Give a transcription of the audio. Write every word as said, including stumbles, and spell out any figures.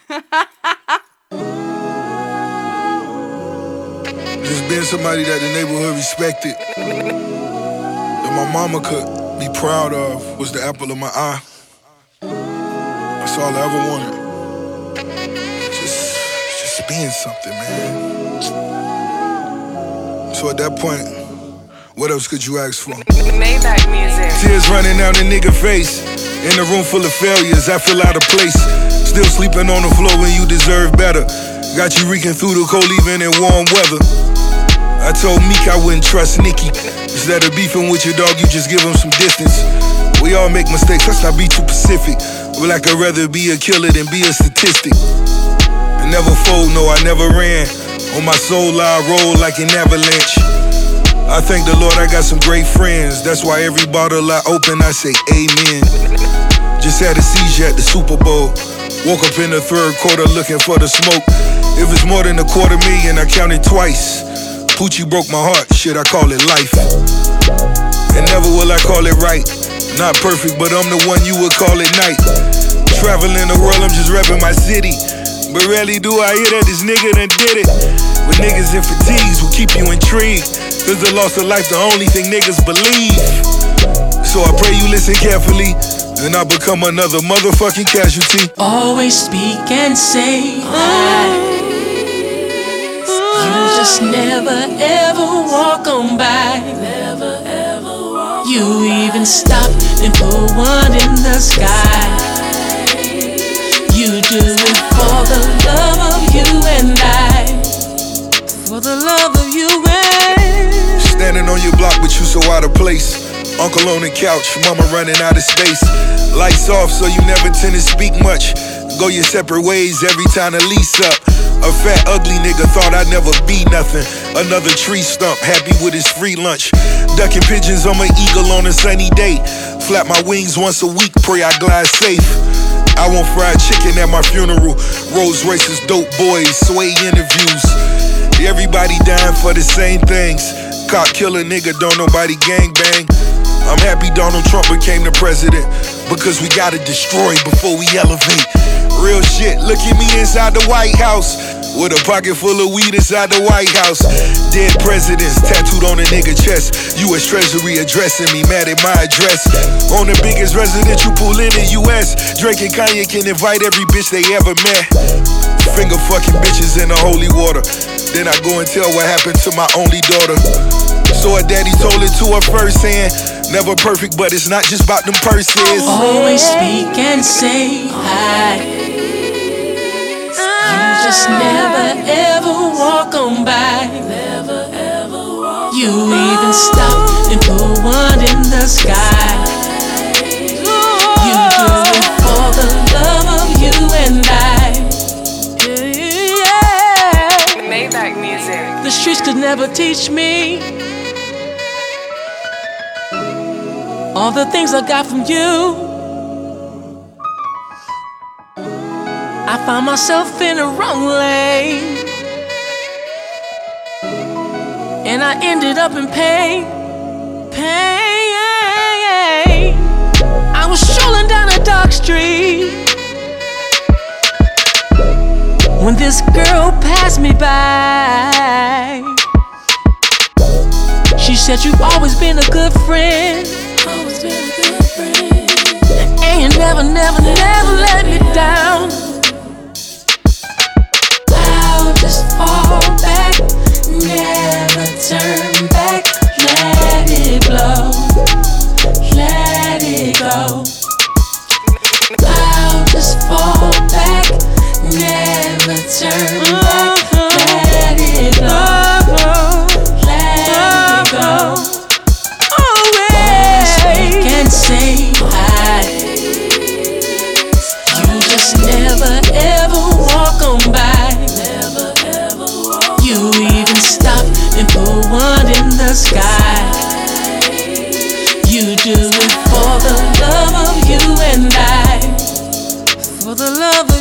Just being somebody that the neighborhood respected, that my mama could be proud of, was the apple of my eye. That's all I ever wanted. Just, just being something, man. So at that point, what else could you ask for? Maybach music. Tears running down a nigga face. In a room full of failures, I feel out of place. Still sleeping on the floor when you deserve better. Got you reeking through the cold even in warm weather. I told Meek I wouldn't trust Nicki. Instead of beefing with your dog, you just give him some distance. We all make mistakes, let's not be too Pacific. But like I'd rather be a killer than be a statistic. I never fold, no, I never ran. On my soul, I roll like an avalanche. I thank the Lord I got some great friends. That's why every bottle I open, I say amen. Just had a seizure at the Super Bowl. Woke up in the third quarter looking for the smoke. If it's more than a quarter million, I counted twice. Poochie broke my heart, shit, I call it life. And never will I call it right. Not perfect, but I'm the one you would call it night. Traveling the world, I'm just repping my city. But rarely do I hear that this nigga done did it. With niggas in fatigues will keep you intrigued. Cause the loss of life the only thing niggas believe. So I pray you listen carefully, and I become another motherfucking casualty. Always speak and say hi. You just never ever walk on by. Never ever walk. You even stop and put one in the sky. You do it for the love of you and I. For the love of you and I. Standing on your block but you so out of place. Uncle on the couch, mama running out of space. Lights off so you never tend to speak much. Go your separate ways every time the lease up. A fat ugly nigga thought I'd never be nothing. Another tree stump, happy with his free lunch. Ducking pigeons on my eagle on a sunny day. Flap my wings once a week, pray I glide safe. I want fried chicken at my funeral. Rolls Royces, dope boys, sway interviews. Everybody dying for the same things. Cop killer nigga, don't nobody gangbang. I'm happy Donald Trump became the president, because we gotta destroy before we elevate. Real shit, look at me inside the White House, with a pocket full of weed inside the White House. Dead presidents tattooed on a nigga chest. U S Treasury addressing me, mad at my address. On the biggest residential pool in the U S Drake and Kanye can invite every bitch they ever met. Finger fucking bitches in the holy water. Then I go and tell what happened to my only daughter. So her daddy told it to her firsthand. Never perfect, but it's not just about them purses. Always speak and say hi. You just never ever walk on by. Never ever walk. You even stop and put one in the sky. You do it for the love of you and I. Yeah. Maybach music. The streets could never teach me all the things I got from you. I found myself in the wrong lane, and I ended up in pain. Pain. I was strolling down a dark street when this girl passed me by. She said, you've always been a good friend. Always been a good friend. And you never, never, never let me down. I'll just fall back, never turn back. Let it blow, let it go. I'll just fall back, never turn back. Let it go, let it go. Can say hi. You just never ever walk on by. Never ever walk. You even stop and put one in the sky. You do it for the love of you and I. For the love of